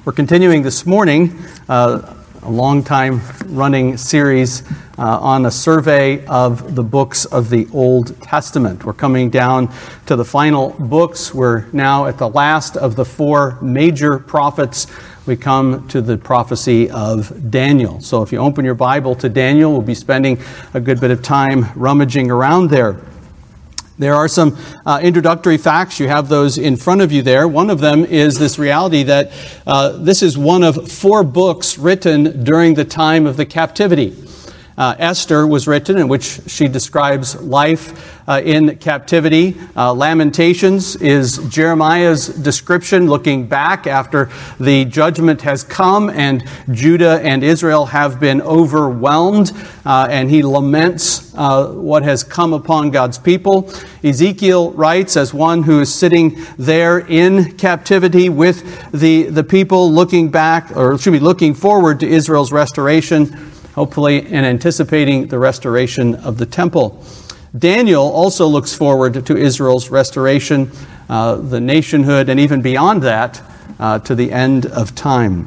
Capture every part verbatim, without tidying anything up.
We're continuing this morning uh, a long time running series uh, on a survey of the books of the Old Testament. We're coming down to the final books. We're now at the last of the four major prophets. We come to the prophecy of Daniel. So if you open your Bible to Daniel, we'll be spending a good bit of time rummaging around there. There are some uh, introductory facts. You have those in front of you there. One of them is this reality that uh, this is one of four books written during the time of the captivity. Uh, Esther was written, in which she describes life uh, in captivity. Uh, Lamentations is Jeremiah's description looking back after the judgment has come and Judah and Israel have been overwhelmed, uh, and he laments uh, what has come upon God's people. Ezekiel writes as one who is sitting there in captivity with the, the people looking back, or should be looking forward to Israel's restoration, hopefully in anticipating the restoration of the temple. Daniel also looks forward to Israel's restoration, uh, the nationhood, and even beyond that, uh, to the end of time.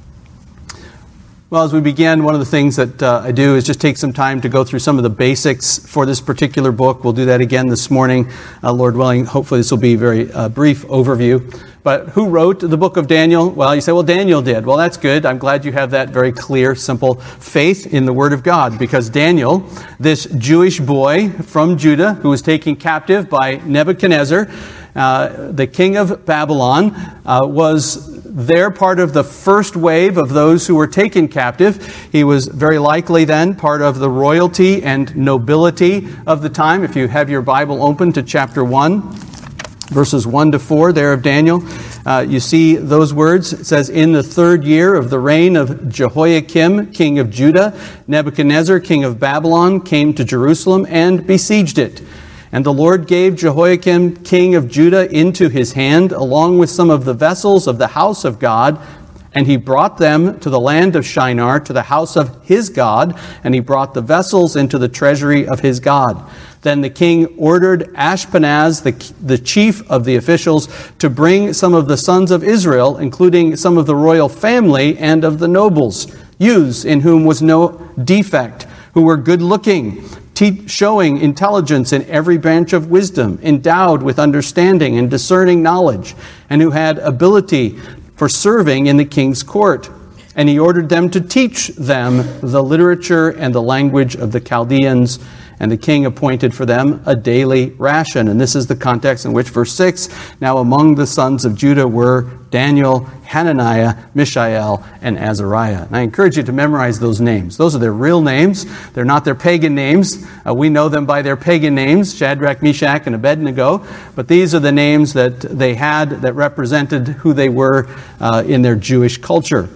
Well, as we begin, one of the things that uh, I do is just take some time to go through some of the basics for this particular book. We'll do that again this morning, uh, Lord willing. Hopefully this will be a very uh, brief overview. But who wrote the book of Daniel? Well, you say, well, Daniel did. Well, that's good. I'm glad you have that very clear, simple faith in the Word of God. Because Daniel, this Jewish boy from Judah who was taken captive by Nebuchadnezzar, uh, the king of Babylon, uh, was there part of the first wave of those who were taken captive. He was very likely then part of the royalty and nobility of the time. If you have your Bible open to chapter one, verses one to four there of Daniel, uh, you see those words. It says, "In the third year of the reign of Jehoiakim, king of Judah, Nebuchadnezzar, king of Babylon, came to Jerusalem and besieged it. And the Lord gave Jehoiakim, king of Judah, into his hand, along with some of the vessels of the house of God. And he brought them to the land of Shinar, to the house of his God, and he brought the vessels into the treasury of his God. Then the king ordered Ashpenaz, the, the chief of the officials, to bring some of the sons of Israel, including some of the royal family and of the nobles, youths in whom was no defect, who were good-looking, te- showing intelligence in every branch of wisdom, endowed with understanding and discerning knowledge, and who had ability for serving in the king's court. And he ordered them to teach them the literature and the language of the Chaldeans. And the king appointed for them a daily ration." And this is the context in which verse six, "Now among the sons of Judah were Daniel, Hananiah, Mishael, and Azariah." And I encourage you to memorize those names. Those are their real names. They're not their pagan names. Uh, we know them by their pagan names, Shadrach, Meshach, and Abednego. But these are the names that they had that represented who they were uh, in their Jewish culture.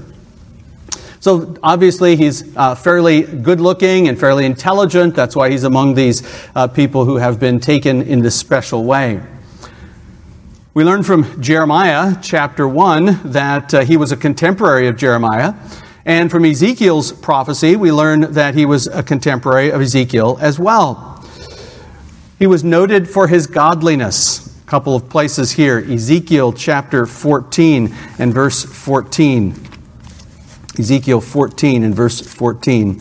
So obviously he's uh, fairly good-looking and fairly intelligent. That's why he's among these uh, people who have been taken in this special way. We learn from Jeremiah chapter one that uh, he was a contemporary of Jeremiah. And from Ezekiel's prophecy, we learn that he was a contemporary of Ezekiel as well. He was noted for his godliness. A couple of places here. Ezekiel chapter fourteen and verse fourteen. Ezekiel fourteen and verse fourteen.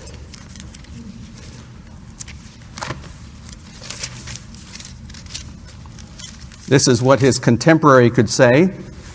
This is what his contemporary could say.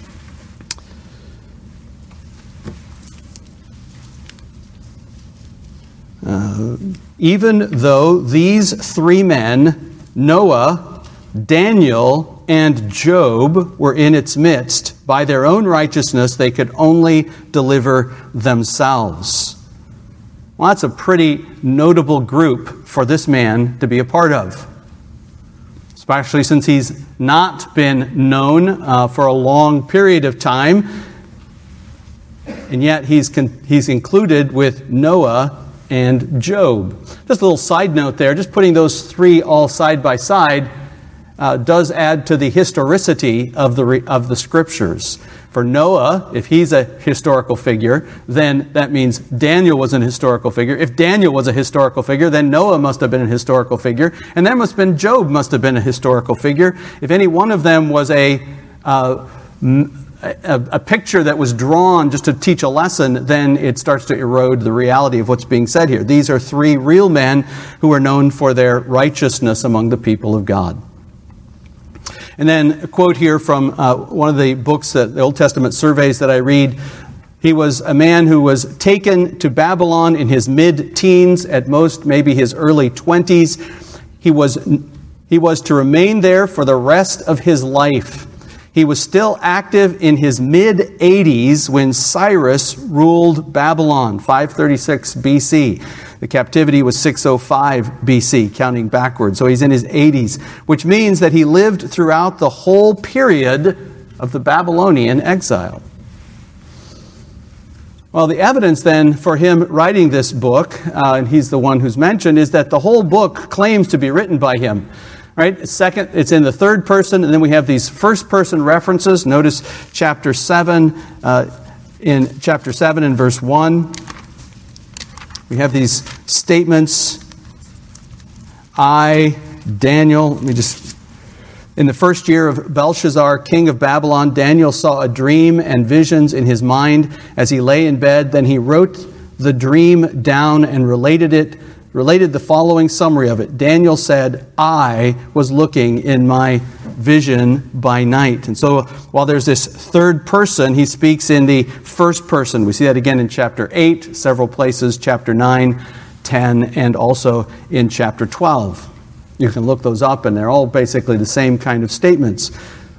Uh, even though these three men, Noah, Daniel, and Job, were in its midst, by their own righteousness they could only deliver themselves. Well, that's a pretty notable group for this man to be a part of, especially since he's not been known uh, for a long period of time, and yet he's con- he's included with Noah and Job. Just a little side note there, just putting those three all side by side Uh, does add to the historicity of the re- of the scriptures. For Noah, if he's a historical figure, then that means Daniel was an historical figure. If Daniel was a historical figure, then Noah must have been a historical figure, and then must have been Job must have been a historical figure. If any one of them was a uh, a, a picture that was drawn just to teach a lesson, then it starts to erode the reality of what's being said here. These are three real men who are known for their righteousness among the people of God. And then a quote here from uh, one of the books, that the Old Testament surveys that I read. He was a man who was taken to Babylon in his mid-teens, at most maybe his early twenties. He was, he was to remain there for the rest of his life. He was still active in his mid-eighties when Cyrus ruled Babylon, five thirty-six B C. The captivity was six oh five B C, counting backwards. So he's in his eighties, which means that he lived throughout the whole period of the Babylonian exile. Well, the evidence then for him writing this book, uh, and he's the one who's mentioned, is that the whole book claims to be written by him. Right? Second, it's in the third person, and then we have these first-person references. Notice chapter seven, uh, in chapter seven and verse one, we have these statements. I, Daniel, let me just... In the first year of Belshazzar, king of Babylon, Daniel saw a dream and visions in his mind as he lay in bed. Then he wrote the dream down and related it, related the following summary of it. Daniel said, I was looking in my vision by night. And so while there's this third person, he speaks in the first person. We see that again in chapter eight, several places, chapter nine, ten, and also in chapter twelve. You can look those up, and they're all basically the same kind of statements.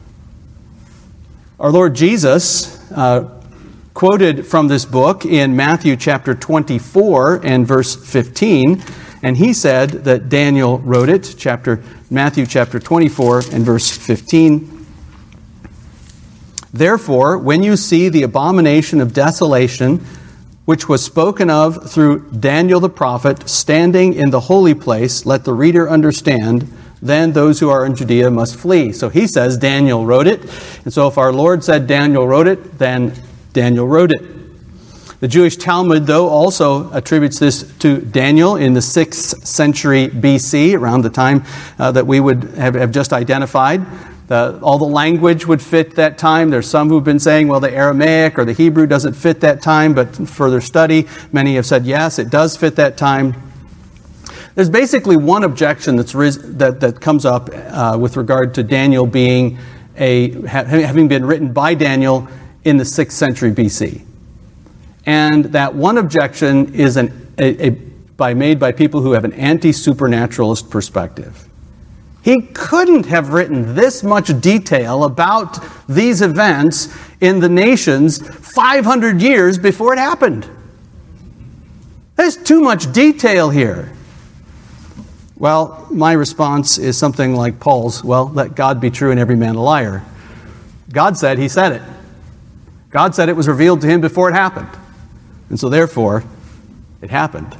Our Lord Jesus uh, quoted from this book in Matthew chapter twenty-four and verse fifteen, and he said that Daniel wrote it, chapter Matthew chapter twenty-four and verse fifteen. Therefore, when you see the abomination of desolation, which was spoken of through Daniel the prophet, standing in the holy place, let the reader understand, then those who are in Judea must flee. So he says Daniel wrote it. And so if our Lord said Daniel wrote it, then Daniel wrote it. The Jewish Talmud, though, also attributes this to Daniel in the sixth century B C, around the time uh, that we would have, have just identified. The, all the language would fit that time. There's some who've been saying, well, the Aramaic or the Hebrew doesn't fit that time, but further study, many have said, yes, it does fit that time. There's basically one objection that's ris- that, that comes up uh, with regard to Daniel being a, ha- having been written by Daniel in the sixth century B C. And that one objection is an, a, a, by, made by people who have an anti-supernaturalist perspective. He couldn't have written this much detail about these events in the nations five hundred years before it happened. There's too much detail here. Well, my response is something like Paul's, well, let God be true and every man a liar. God said he said it. God said it was revealed to him before it happened. And so therefore, it happened.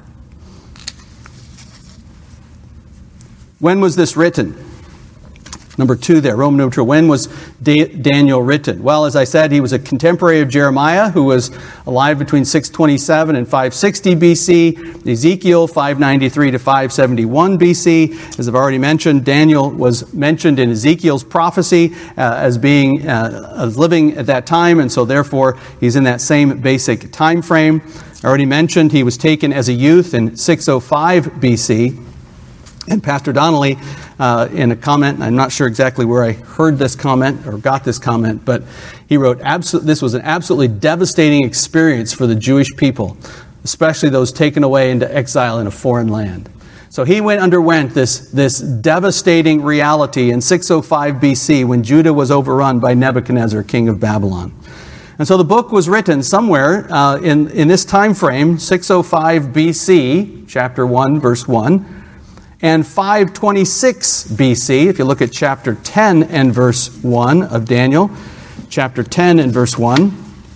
When was this written? Number two there, Roman number two. When was da- Daniel written? Well, as I said, he was a contemporary of Jeremiah, who was alive between six twenty-seven and five sixty B C. Ezekiel, five ninety-three to five seventy-one B C. As I've already mentioned, Daniel was mentioned in Ezekiel's prophecy uh, as being uh, as living at that time, and so therefore he's in that same basic time frame. I already mentioned he was taken as a youth in six oh five B C. And Pastor Donnelly, uh, in a comment, I'm not sure exactly where I heard this comment or got this comment, but he wrote, Absol- this was an absolutely devastating experience for the Jewish people, especially those taken away into exile in a foreign land. So he went underwent this, this devastating reality in six oh five B C when Judah was overrun by Nebuchadnezzar, king of Babylon. And so the book was written somewhere uh, in, in this time frame, six oh five B C, chapter one, verse one, and five twenty-six B C, if you look at chapter ten and verse one of Daniel, chapter ten and verse one,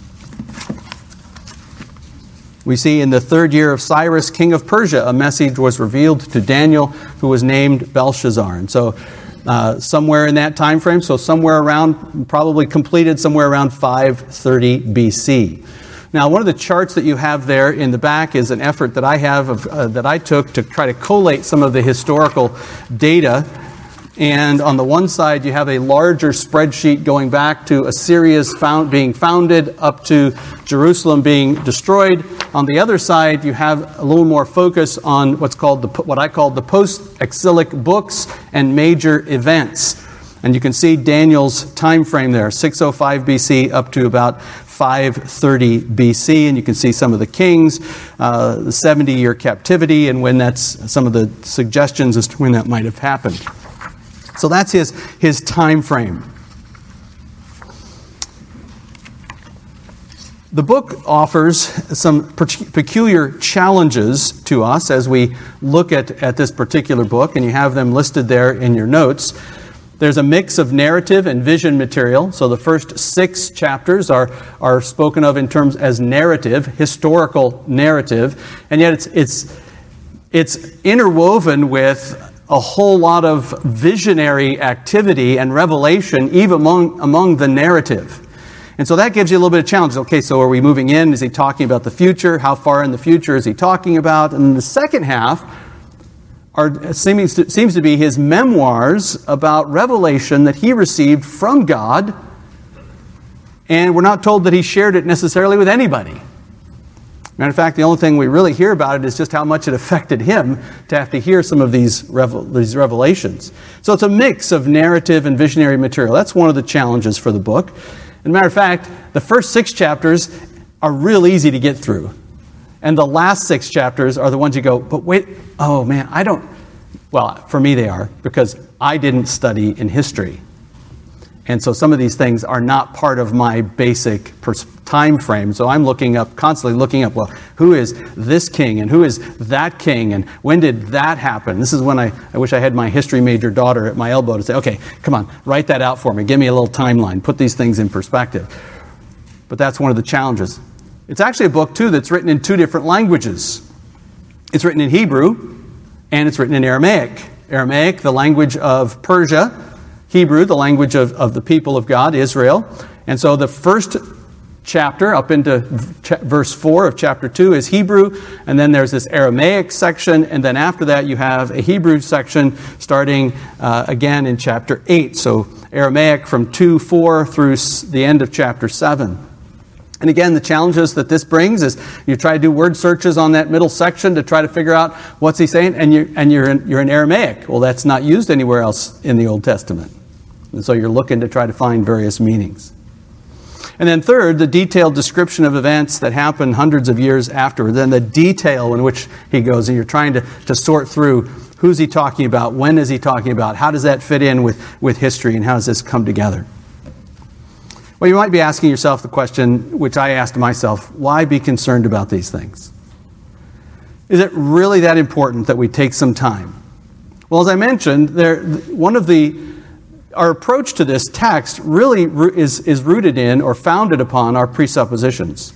we see in the third year of Cyrus, king of Persia, a message was revealed to Daniel, who was named Belshazzar. And so uh, somewhere in that time frame, so somewhere around, probably completed somewhere around five thirty B C. Now, one of the charts that you have there in the back is an effort that I have of, uh, that I took to try to collate some of the historical data And on the one side, you have a larger spreadsheet going back to Assyria's found, being founded up to Jerusalem being destroyed. On the other side, you have a little more focus on what's called the, what I call the post-exilic books and major events. And you can see Daniel's time frame there, six oh five B C up to about five thirty B C, and you can see some of the kings, uh, the seventy-year captivity, and when that's some of the suggestions as to when that might have happened. So that's his, his time frame. The book offers some peculiar challenges to us as we look at, at this particular book, and you have them listed there in your notes. There's a mix of narrative and vision material. So the first six chapters are, are spoken of in terms as narrative, historical narrative, and yet it's it's it's interwoven with a whole lot of visionary activity and revelation, even among, among the narrative. And so that gives you a little bit of challenge. Okay, so are we moving in? Is he talking about the future? How far in the future is he talking about? And the second half are seems to, seems to be his memoirs about revelation that he received from God. And we're not told that he shared it necessarily with anybody. Matter of fact, the only thing we really hear about it is just how much it affected him to have to hear some of these, revel- these revelations. So it's a mix of narrative and visionary material. That's one of the challenges for the book. And matter of fact, the first six chapters are real easy to get through. And the last six chapters are the ones you go, but wait, oh man, I don't... Well, for me they are, because I didn't study in history. And so some of these things are not part of my basic pers- time frame. So I'm looking up, constantly looking up, well, who is this king and who is that king and when did that happen? This is when I, I wish I had my history major daughter at my elbow to say, okay, come on, write that out for me. Give me a little timeline. Put these things in perspective. But that's one of the challenges. It's actually a book, too, that's written in two different languages. It's written in Hebrew and it's written in Aramaic. Aramaic, the language of Persia. Hebrew, the language of, of the people of God, Israel. And so the first chapter, up into ch- verse four of chapter two, is Hebrew. And then there's this Aramaic section. And then after that, you have a Hebrew section starting uh, again in chapter eight. So Aramaic from two four through s- the end of chapter seven. And again, the challenges that this brings is you try to do word searches on that middle section to try to figure out what's he saying, and you're, and you're, in, you're in Aramaic. Well, that's not used anywhere else in the Old Testament. And so you're looking to try to find various meanings. And then third, the detailed description of events that happen hundreds of years afterward. Then the detail in which he goes, and you're trying to, to sort through who's he talking about, when is he talking about, how does that fit in with, with history, and how does this come together? Well, you might be asking yourself the question, which I asked myself, why be concerned about these things? Is it really that important that we take some time? Well, as I mentioned, there, one of the, our approach to this text really is, is rooted in or founded upon our presuppositions.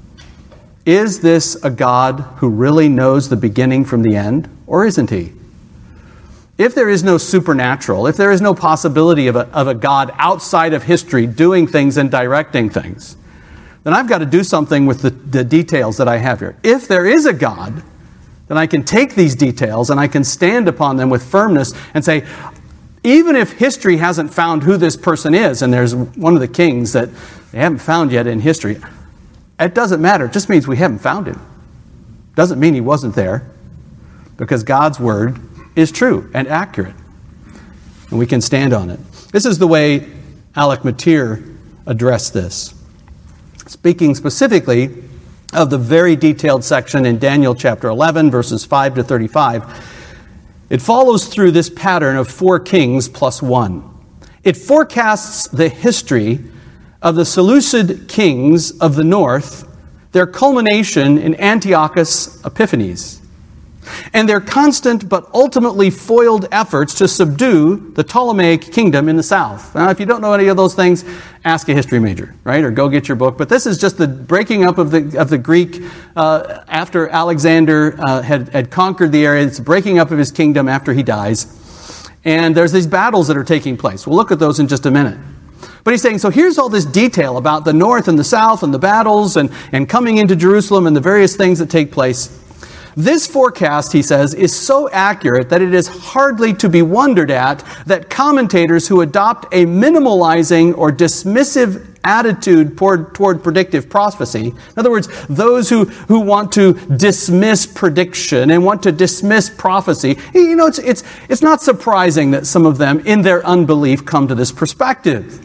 Is this a God who really knows the beginning from the end, or isn't he? If there is no supernatural, if there is no possibility of a, of a God outside of history doing things and directing things, then I've got to do something with the, the details that I have here. If there is a God, then I can take these details and I can stand upon them with firmness and say, even if history hasn't found who this person is, and there's one of the kings that they haven't found yet in history, it doesn't matter. It just means we haven't found him. Doesn't mean he wasn't there, because God's word is true and accurate, and we can stand on it. This is the way Alec Motyer addressed this, speaking specifically of the very detailed section in Daniel chapter eleven, verses five to thirty-five. It follows through this pattern of four kings plus one. It forecasts the history of the Seleucid kings of the north, their culmination in Antiochus Epiphanes, and their constant but ultimately foiled efforts to subdue the Ptolemaic kingdom in the south. Now, if you don't know any of those things, ask a history major, right? Or go get your book. But this is just the breaking up of the of the Greek uh, after Alexander uh, had, had conquered the area. It's breaking up of his kingdom after he dies. And there's these battles that are taking place. We'll look at those in just a minute. But he's saying, so here's all this detail about the north and the south and the battles and, and coming into Jerusalem and the various things that take place. This forecast, he says, is so accurate that it is hardly to be wondered at that commentators who adopt a minimalizing or dismissive attitude toward, toward predictive prophecy, in other words, those who, who want to dismiss prediction and want to dismiss prophecy, you know, it's, it's, it's not surprising that some of them, in their unbelief, come to this perspective.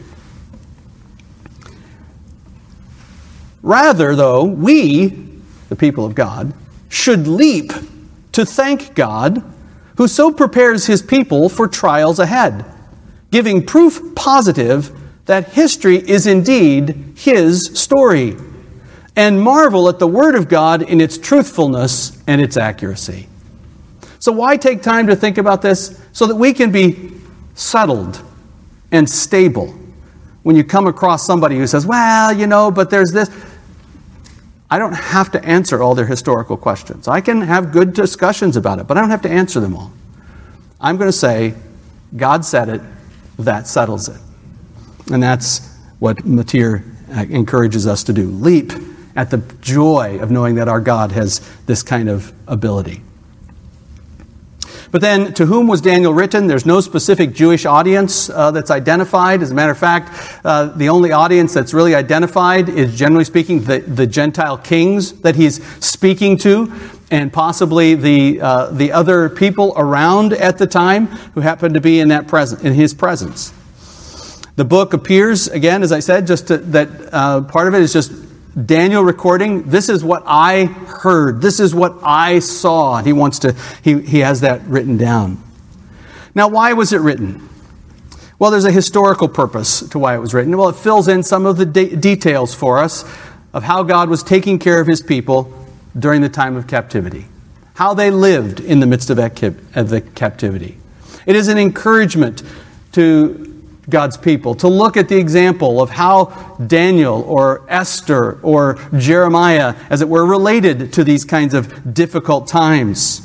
Rather, though, we, the people of God, should leap to thank God, who so prepares his people for trials ahead, giving proof positive that history is indeed his story, and marvel at the Word of God in its truthfulness and its accuracy. So why take time to think about this? So that we can be settled and stable. When you come across somebody who says, well, you know, but there's this. I don't have to answer all their historical questions. I can have good discussions about it, but I don't have to answer them all. I'm going to say, God said it, that settles it. And that's what Motyer encourages us to do. Leap at the joy of knowing that our God has this kind of ability. But then, to whom was Daniel written? There's no specific Jewish audience uh, that's identified. As a matter of fact, uh, the only audience that's really identified is, generally speaking, the, the Gentile kings that he's speaking to, and possibly the uh, the other people around at the time who happened to be in that present in his presence. The book appears, again, as I said, just to, that uh, part of it is just Daniel recording, this is what I heard, this is what I saw. And he wants to, he, he has that written down. Now, why was it written? Well, there's a historical purpose to why it was written. Well, it fills in some of the de- details for us of how God was taking care of his people during the time of captivity, how they lived in the midst of, that, of the captivity. It is an encouragement to God's people to look at the example of how Daniel or Esther or Jeremiah, as it were, related to these kinds of difficult times.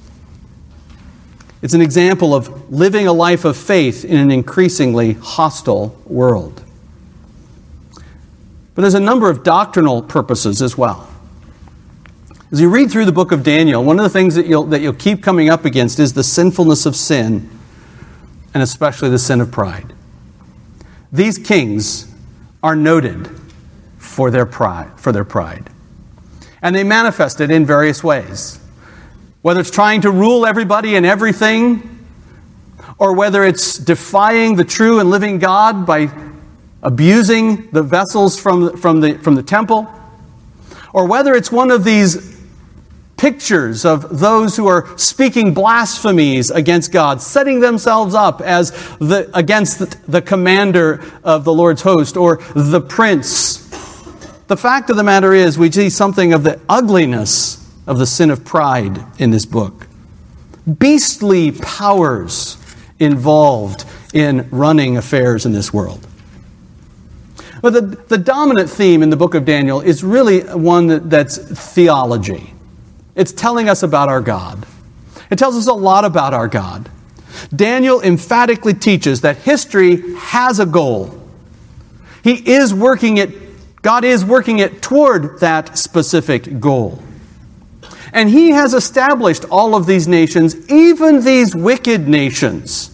It's an example of living a life of faith in an increasingly hostile world. But there's a number of doctrinal purposes as well. As you read through the book of Daniel, one of the things that you'll, that you'll keep coming up against is the sinfulness of sin, and especially the sin of pride. These kings are noted for their pride, for their pride. And they manifest it in various ways. Whether it's trying to rule everybody and everything, or whether it's defying the true and living God by abusing the vessels from, from, the, from the temple, or whether it's one of these pictures of those who are speaking blasphemies against God, setting themselves up as the against the, the commander of the Lord's host or the prince. The fact of the matter is, we see something of the ugliness of the sin of pride in this book. Beastly powers involved in running affairs in this world. But the, the dominant theme in the book of Daniel is really one that, that's theology. It's telling us about our God. It tells us a lot about our God. Daniel emphatically teaches that history has a goal. He is working it, God is working it toward that specific goal. And he has established all of these nations, even these wicked nations.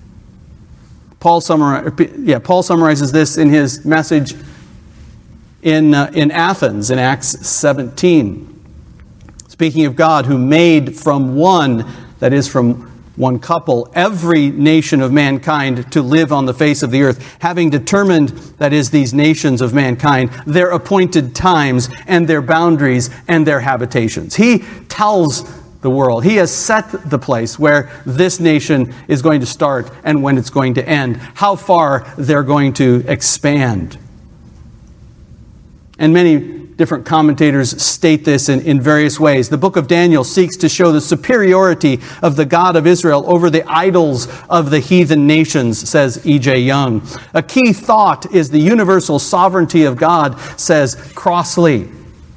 Paul, summari- yeah, Paul summarizes this in his message in, uh, in Athens in Acts seventeen. Speaking of God who made from one, that is from one couple, every nation of mankind to live on the face of the earth, having determined, that is, these nations of mankind, their appointed times and their boundaries and their habitations. He tells the world, he has set the place where this nation is going to start and when it's going to end, how far they're going to expand. And many different commentators state this in, in various ways. The book of Daniel seeks to show the superiority of the God of Israel over the idols of the heathen nations, says E J Young. A key thought is the universal sovereignty of God, says Crossley.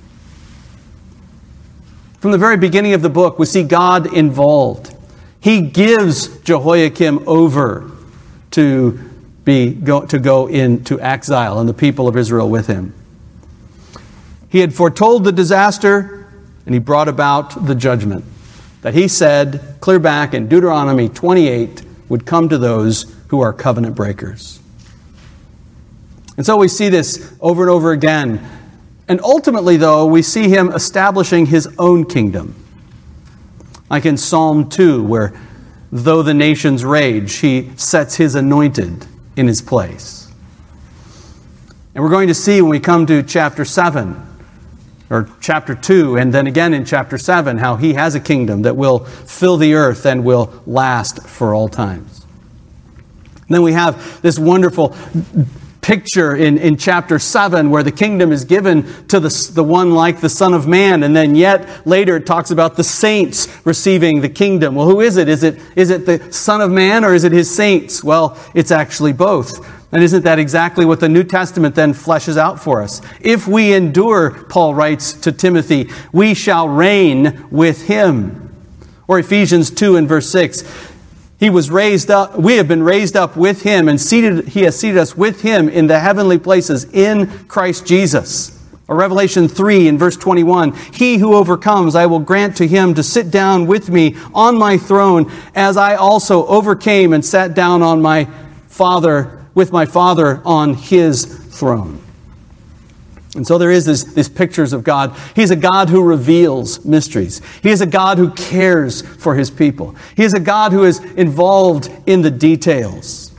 From the very beginning of the book, we see God involved. He gives Jehoiakim over to be go, to go into exile, and the people of Israel with him. He had foretold the disaster, and he brought about the judgment that he said, clear back in Deuteronomy twenty-eight, would come to those who are covenant breakers. And so we see this over and over again. And ultimately, though, we see him establishing his own kingdom. Like in Psalm two, where though the nations rage, he sets his anointed in his place. And we're going to see when we come to chapter seven, or chapter two, and then again in chapter seven, how he has a kingdom that will fill the earth and will last for all times. And then we have this wonderful picture in, in chapter seven where the kingdom is given to the, the one like the Son of Man, and then yet later it talks about the saints receiving the kingdom. Well, who is it? Is it is it the Son of Man or is it his saints? Well, it's actually both. And isn't that exactly what the New Testament then fleshes out for us? If we endure, Paul writes to Timothy, we shall reign with him. Or Ephesians two and verse six, He was raised up, we have been raised up with him, and seated, he has seated us with him in the heavenly places in Christ Jesus. Or Revelation three and verse twenty-one, he who overcomes, I will grant to him to sit down with me on my throne, as I also overcame and sat down on my Father, with my Father on his throne. And so there is this, these pictures of God. He's a God who reveals mysteries. He is a God who cares for his people. He is a God who is involved in the details.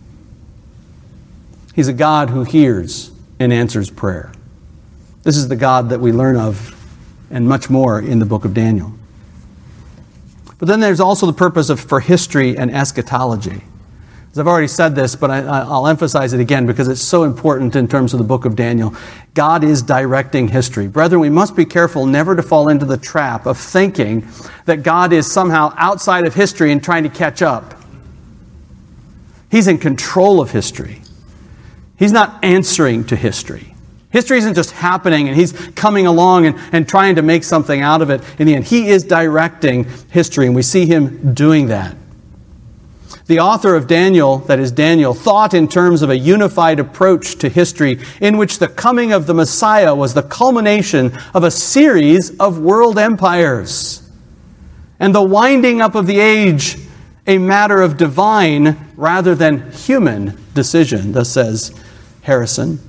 He's a God who hears and answers prayer. This is the God that we learn of and much more in the book of Daniel. But then there's also the purpose of for history and eschatology. As I've already said this, but I, I'll emphasize it again because it's so important in terms of the book of Daniel. God is directing history. Brethren, we must be careful never to fall into the trap of thinking that God is somehow outside of history and trying to catch up. He's in control of history. He's not answering to history. History isn't just happening and he's coming along and, and trying to make something out of it in the end. He is directing history, and we see him doing that. The author of Daniel, that is Daniel, thought in terms of a unified approach to history in which the coming of the Messiah was the culmination of a series of world empires, and the winding up of the age a matter of divine rather than human decision, thus says Harrison.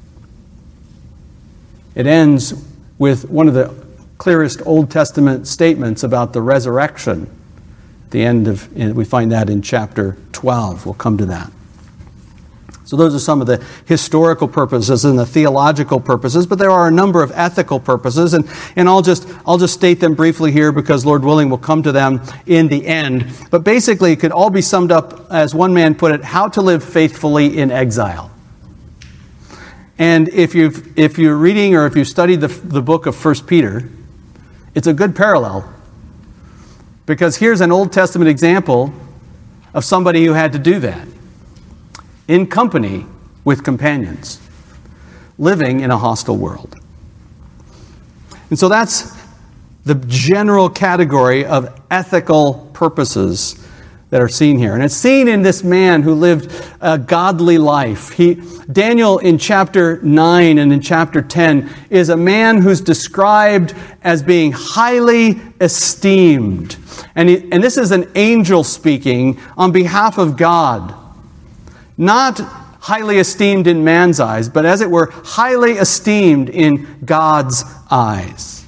It ends with one of the clearest Old Testament statements about the resurrection. The end of, we find that in chapter twelve. We'll come to that. So those are some of the historical purposes and the theological purposes, but there are a number of ethical purposes, and, and I'll just I'll just state them briefly here because Lord willing we'll come to them in the end. But basically it could all be summed up, as one man put it, how to live faithfully in exile. And if you've if you're reading or if you've studied the the book of First Peter, it's a good parallel. Because here's an Old Testament example of somebody who had to do that in company with companions, living in a hostile world. And so that's the general category of ethical purposes that are seen here. And it's seen in this man who lived a godly life. He, Daniel in chapter nine and in chapter ten is a man who's described as being highly esteemed. And, he, and this is an angel speaking on behalf of God. Not highly esteemed in man's eyes, but as it were, highly esteemed in God's eyes.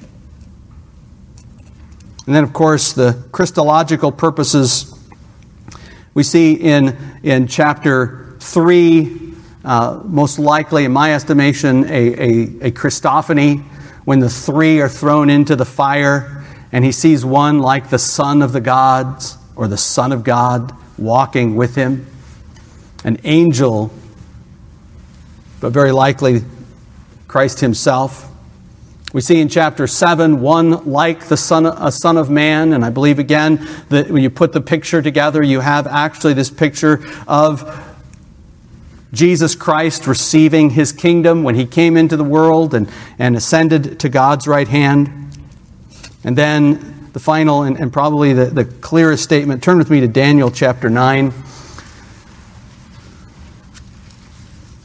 And then, of course, the Christological purposes we see in, in chapter three, uh, most likely, in my estimation, a, a, a Christophany, when the three are thrown into the fire, and he sees one like the Son of the gods, or the Son of God, walking with him. An angel, but very likely Christ himself. We see in chapter seven, one like the son, a son of man. And I believe again that when you put the picture together, you have actually this picture of Jesus Christ receiving his kingdom when he came into the world and, and ascended to God's right hand. And then the final and, and probably the, the clearest statement, turn with me to Daniel chapter nine.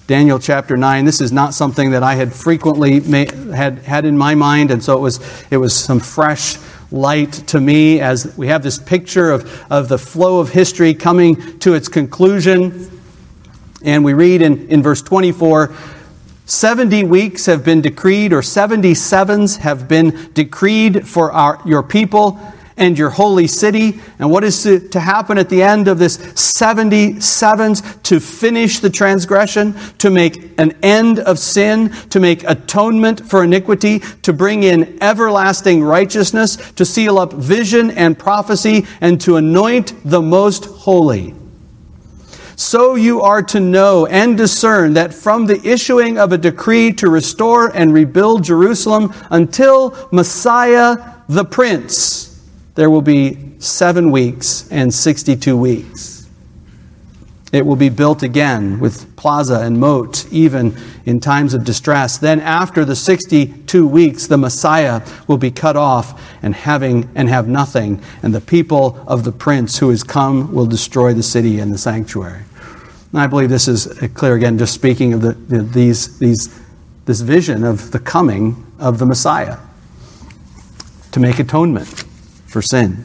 Daniel chapter nine. This is not something that I had frequently ma- had had in my mind, and so it was it was some fresh light to me as we have this picture of, of the flow of history coming to its conclusion. And we read in, in verse twenty-four, seventy weeks have been decreed, or seventy sevens have been decreed for our your people and your holy city. And what is to, to happen at the end of this seventy sevens? To finish the transgression, to make an end of sin, to make atonement for iniquity, to bring in everlasting righteousness, to seal up vision and prophecy, and to anoint the most holy. So you are to know and discern that from the issuing of a decree to restore and rebuild Jerusalem until Messiah the Prince, there will be seven weeks and sixty-two weeks. It will be built again with plaza and moat, even in times of distress. Then after the sixty-two weeks, the Messiah will be cut off and having and have nothing, and the people of the Prince who is come will destroy the city and the sanctuary. And I believe this is clear again, just speaking of the, the, these these this vision of the coming of the Messiah to make atonement for sin.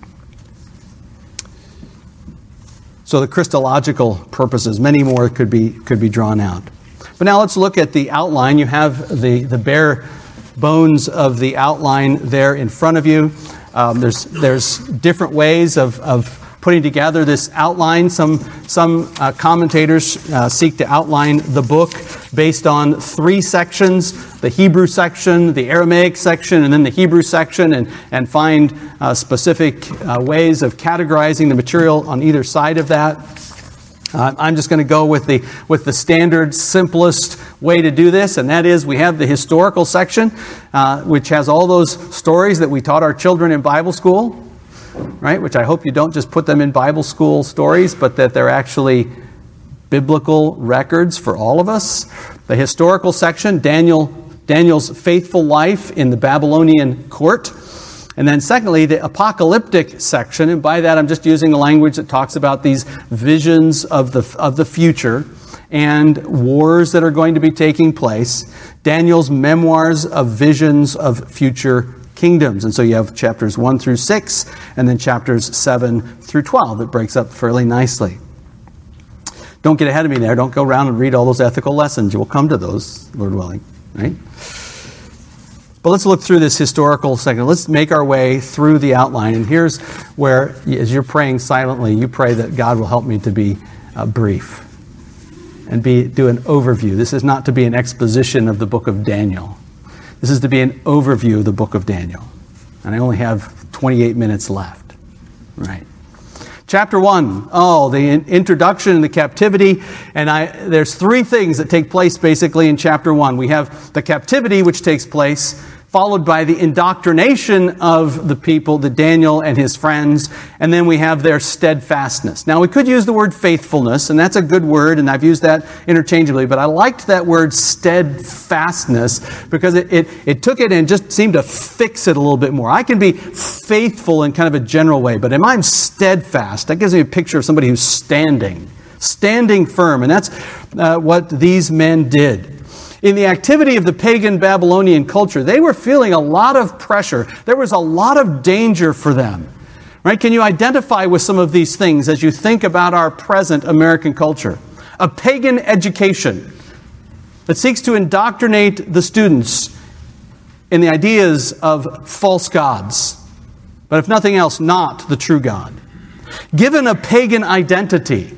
So the Christological purposes, many more could be could be drawn out. But now let's look at the outline. You have the, the bare bones of the outline there in front of you. Um, there's there's different ways of, of putting together this outline. Some some uh, commentators uh, seek to outline the book based on three sections: the Hebrew section, the Aramaic section, and then the Hebrew section, and, and find uh, specific uh, ways of categorizing the material on either side of that. Uh, I'm just going to go with the with the standard, simplest way to do this, and that is we have the historical section, uh, which has all those stories that we taught our children in Bible school, right? Which I hope you don't just put them in Bible school stories, but that they're actually biblical records for all of us. The historical section, Daniel Daniel's faithful life in the Babylonian court. And then secondly, the apocalyptic section, and by that I'm just using the language that talks about these visions of the of the future and wars that are going to be taking place. Daniel's memoirs of visions of future kingdoms. And so you have chapters one through six, and then chapters seven through twelve. It breaks up fairly nicely. Don't get ahead of me there. Don't go around and read all those ethical lessons. You will come to those, Lord willing, right? But let's look through this historical section. Let's make our way through the outline. And here's where, as you're praying silently, you pray that God will help me to be uh, brief and be do an overview. This is not to be an exposition of the book of Daniel. This is to be an overview of the book of Daniel. And I only have twenty-eight minutes left. Right. Chapter one, oh, the introduction and the captivity. And I, there's three things that take place basically in chapter one. We have the captivity, which takes place, followed by the indoctrination of the people, the Daniel and his friends, and then we have their steadfastness. Now, we could use the word faithfulness, and that's a good word, and I've used that interchangeably, but I liked that word steadfastness because it, it, it took it and just seemed to fix it a little bit more. I can be faithful in kind of a general way, but am I steadfast? That gives me a picture of somebody who's standing, standing firm, and that's uh, what these men did. In the activity of the pagan Babylonian culture, they were feeling a lot of pressure. There was a lot of danger for them. Right? Can you identify with some of these things as you think about our present American culture? A pagan education that seeks to indoctrinate the students in the ideas of false gods, but if nothing else, not the true God. Given a pagan identity,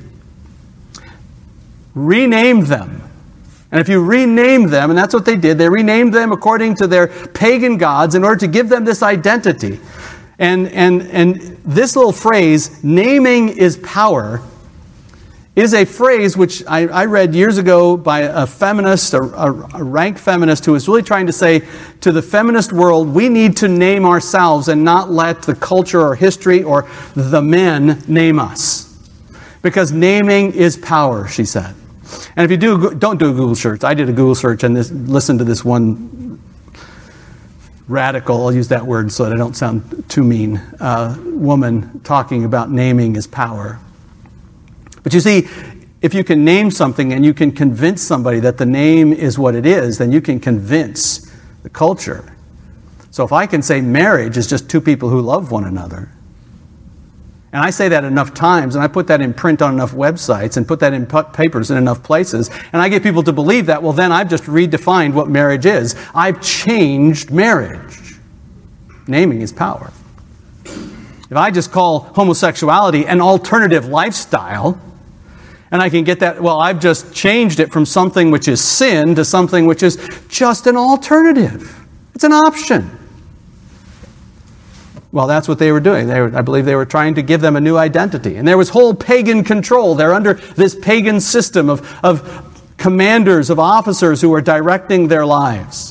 rename them. And if you rename them, and that's what they did, they renamed them according to their pagan gods in order to give them this identity. And and and this little phrase, naming is power, is a phrase which I, I read years ago by a feminist, a, a, a rank feminist, who was really trying to say to the feminist world, we need to name ourselves and not let the culture or history or the men name us. Because naming is power, she said. And if you do, don't do a Google search. I did a Google search and this, listen to this one radical, I'll use that word so that I don't sound too mean, uh, woman talking about naming is power. But you see, if you can name something and you can convince somebody that the name is what it is, then you can convince the culture. So if I can say marriage is just two people who love one another, and I say that enough times, and I put that in print on enough websites, and put that in papers in enough places, and I get people to believe that, well, then I've just redefined what marriage is. I've changed marriage. Naming is power. If I just call homosexuality an alternative lifestyle, and I can get that, well, I've just changed it from something which is sin to something which is just an alternative. It's an option. Well, that's what they were doing. They were, I believe they were trying to give them a new identity. And there was whole pagan control. They're under this pagan system of, of commanders, of officers who were directing their lives.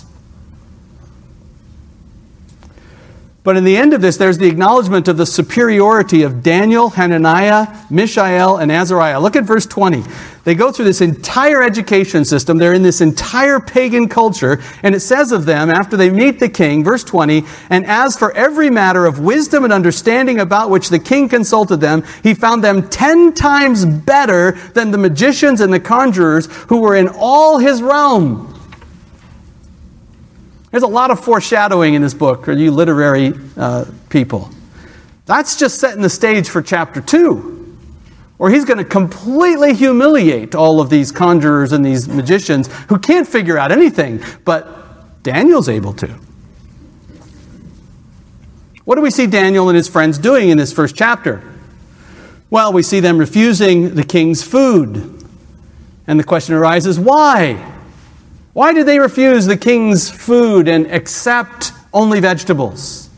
But in the end of this, there's the acknowledgement of the superiority of Daniel, Hananiah, Mishael, and Azariah. Look at verse twenty. They go through this entire education system. They're in this entire pagan culture. And it says of them, after they meet the king, verse twenty, and as for every matter of wisdom and understanding about which the king consulted them, he found them ten times better than the magicians and the conjurers who were in all his realm. There's a lot of foreshadowing in this book, for you literary uh, people. That's just setting the stage for chapter two, where he's going to completely humiliate all of these conjurers and these magicians who can't figure out anything, but Daniel's able to. What do we see Daniel and his friends doing in this first chapter? Well, we see them refusing the king's food. And the question arises, why? Why did they refuse the king's food and accept only vegetables?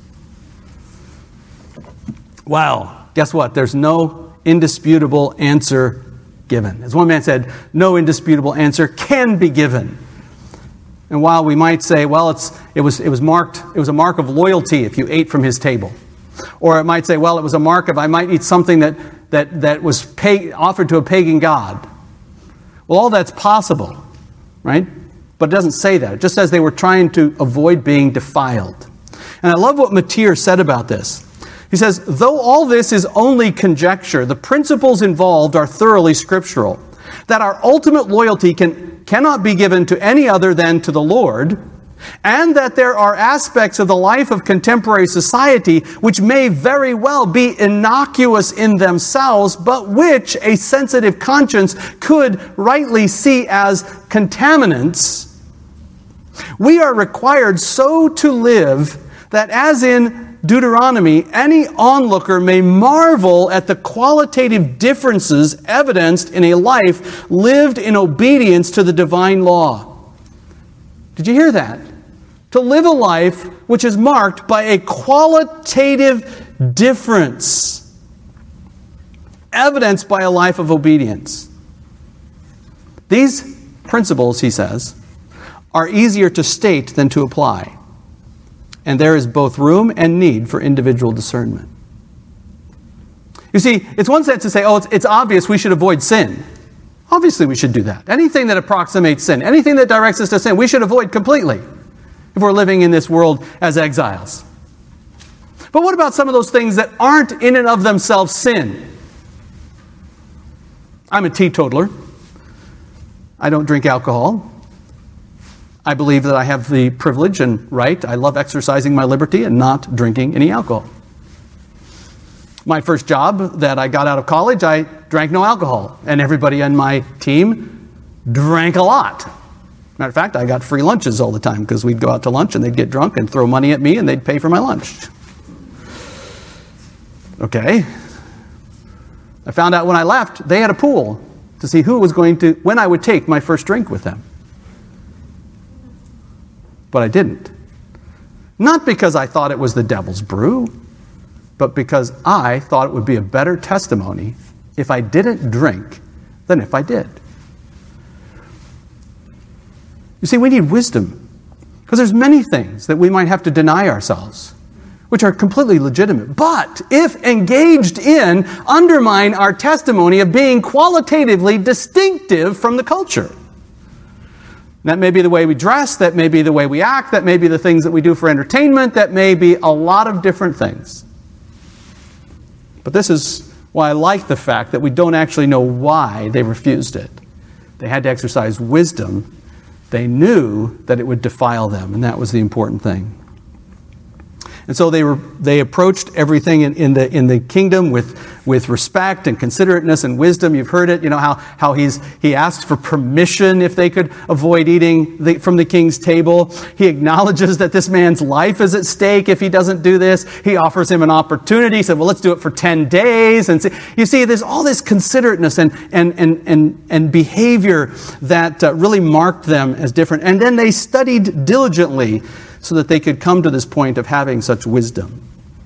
Well, guess what? There's no indisputable answer given. As one man said, no indisputable answer can be given. And while we might say, well, it's it was it was marked it was a mark of loyalty if you ate from his table, or it might say, well, it was a mark of I might eat something that that that was pay, offered to a pagan god. Well, all that's possible, right? But it doesn't say that. It just says they were trying to avoid being defiled. And I love what Matier said about this. He says, though all this is only conjecture, the principles involved are thoroughly scriptural. That our ultimate loyalty can, cannot be given to any other than to the Lord, and that there are aspects of the life of contemporary society which may very well be innocuous in themselves, but which a sensitive conscience could rightly see as contaminants. We are required so to live that, as in Deuteronomy, any onlooker may marvel at the qualitative differences evidenced in a life lived in obedience to the divine law. Did you hear that? To live a life which is marked by a qualitative difference, evidenced by a life of obedience. These principles, he says, are easier to state than to apply. And there is both room and need for individual discernment. You see, it's one sense to say, oh, it's, it's obvious we should avoid sin. Obviously we should do that. Anything that approximates sin, anything that directs us to sin, we should avoid completely if we're living in this world as exiles. But what about some of those things that aren't in and of themselves sin? I'm a teetotaler. I don't drink alcohol. I believe that I have the privilege and right. I love exercising my liberty and not drinking any alcohol. My first job that I got out of college, I drank no alcohol. And everybody on my team drank a lot. Matter of fact, I got free lunches all the time because we'd go out to lunch and they'd get drunk and throw money at me and they'd pay for my lunch. Okay. I found out when I left, they had a pool to see who was going to, when I would take my first drink with them. But I didn't. Not because I thought it was the devil's brew, but because I thought it would be a better testimony if I didn't drink than if I did. You see, we need wisdom, because there's many things that we might have to deny ourselves, which are completely legitimate, but if engaged in, undermine our testimony of being qualitatively distinctive from the culture. That may be the way we dress, that may be the way we act, that may be the things that we do for entertainment, that may be a lot of different things. But this is Well, I like the fact that we don't actually know why they refused it. They had to exercise wisdom. They knew that it would defile them, and that was the important thing. And so they were they approached everything in, in the in the kingdom with with respect and considerateness and wisdom. You've heard it, you know, how how he's he asked for permission if they could avoid eating the, from the king's table. He acknowledges that this man's life is at stake if he doesn't do this. He offers him an opportunity. He said, well, let's do it for ten days. And see, you see, there's all this considerateness and and and and, and behavior that uh, really marked them as different. And then they studied diligently so that they could come to this point of having such wisdom.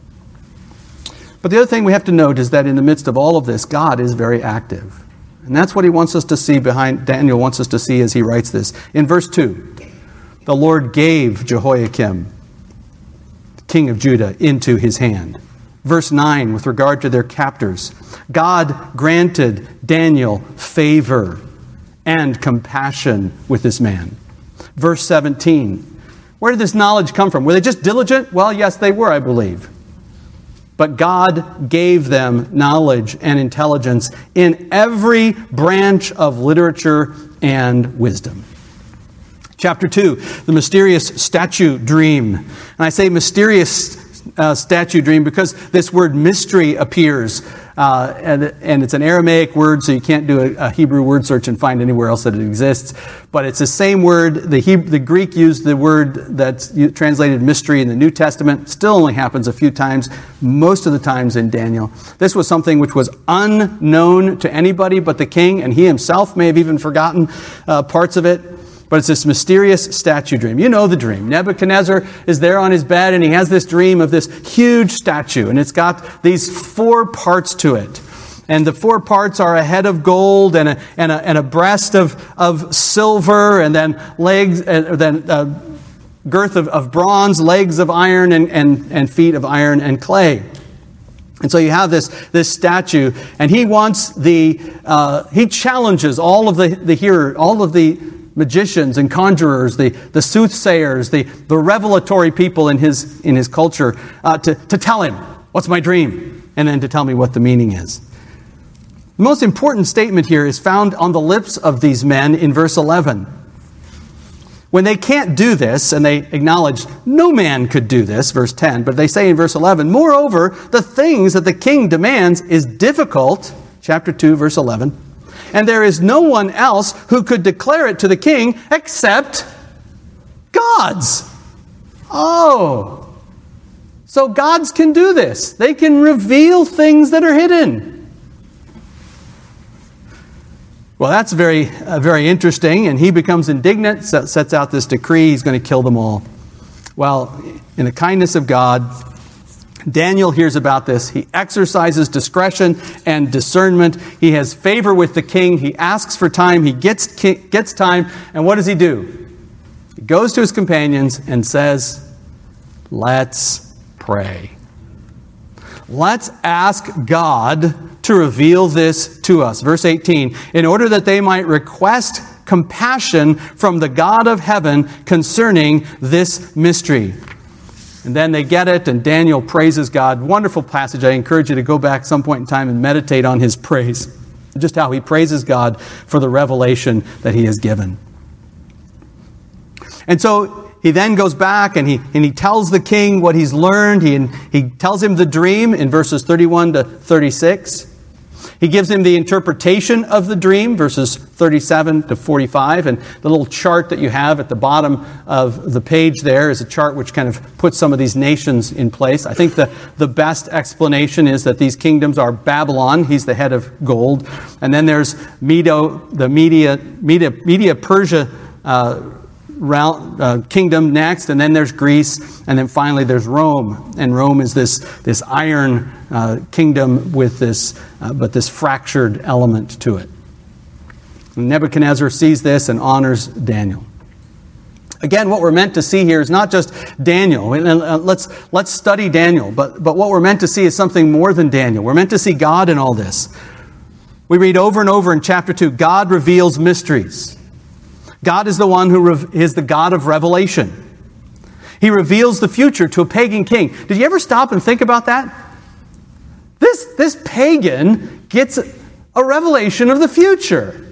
But the other thing we have to note is that in the midst of all of this, God is very active. And that's what he wants us to see behind, Daniel wants us to see as he writes this. In verse two, the Lord gave Jehoiakim, king of Judah, into his hand. Verse nine, with regard to their captors, God granted Daniel favor and compassion with this man. Verse seventeen, where did this knowledge come from? Were they just diligent? Well, yes, they were, I believe. But God gave them knowledge and intelligence in every branch of literature and wisdom. Chapter two, the mysterious statue dream. And I say mysterious uh, statue dream because this word mystery appears. Uh, and, and it's an Aramaic word, so you can't do a, a Hebrew word search and find anywhere else that it exists. But it's the same word. The, Hebrew, the Greek used the word that's translated mystery in the New Testament. Still only happens a few times, most of the times in Daniel. This was something which was unknown to anybody but the king, and he himself may have even forgotten uh, parts of it. But it's this mysterious statue dream. You know the dream. Nebuchadnezzar is there on his bed and he has this dream of this huge statue. And it's got these four parts to it. And the four parts are a head of gold and a, and a, and a breast of, of silver and then legs, and then uh, girth of, of bronze, legs of iron and, and, and feet of iron and clay. And so you have this, this statue, and he wants the, uh, he challenges all of the, the hearer, all of the magicians and conjurers, the, the soothsayers, the, the revelatory people in his in his culture, uh, to, to tell him, what's my dream? And then to tell me what the meaning is. The most important statement here is found on the lips of these men in verse eleven. When they can't do this, and they acknowledge no man could do this, verse ten, but they say in verse eleven, moreover, the things that the king demands is difficult, chapter two, verse eleven, and there is no one else who could declare it to the king except gods. Oh, so gods can do this. They can reveal things that are hidden. Well, that's very, uh, very interesting, and he becomes indignant, sets out this decree, he's going to kill them all. Well, in the kindness of God, Daniel hears about this. He exercises discretion and discernment. He has favor with the king. He asks for time. He gets gets time. And what does he do? He goes to his companions and says, let's pray. Let's ask God to reveal this to us. Verse eighteen, in order that they might request compassion from the God of heaven concerning this mystery. And then they get it, and Daniel praises God. Wonderful passage. I encourage you to go back some point in time and meditate on his praise. Just how he praises God for the revelation that he has given. And so he then goes back and he and he tells the king what he's learned. He, he tells him the dream in verses thirty-one to thirty-six. He gives him the interpretation of the dream, verses thirty-seven to forty-five. And the little chart that you have at the bottom of the page there is a chart which kind of puts some of these nations in place. I think the, the best explanation is that these kingdoms are Babylon. He's the head of gold. And then there's Medo, the Media, Media, Media Persia uh, Round, uh, kingdom next, and then there's Greece, and then finally there's Rome. And Rome is this this iron uh, kingdom with this, uh, but this fractured element to it. And Nebuchadnezzar sees this and honors Daniel. Again, what we're meant to see here is not just Daniel. And uh, let's let's study Daniel, but but what we're meant to see is something more than Daniel. We're meant to see God in all this. We read over and over in chapter two, God reveals mysteries. God is the one who re- is the God of revelation. He reveals the future to a pagan king. Did you ever stop and think about that? This this, this pagan gets a revelation of the future.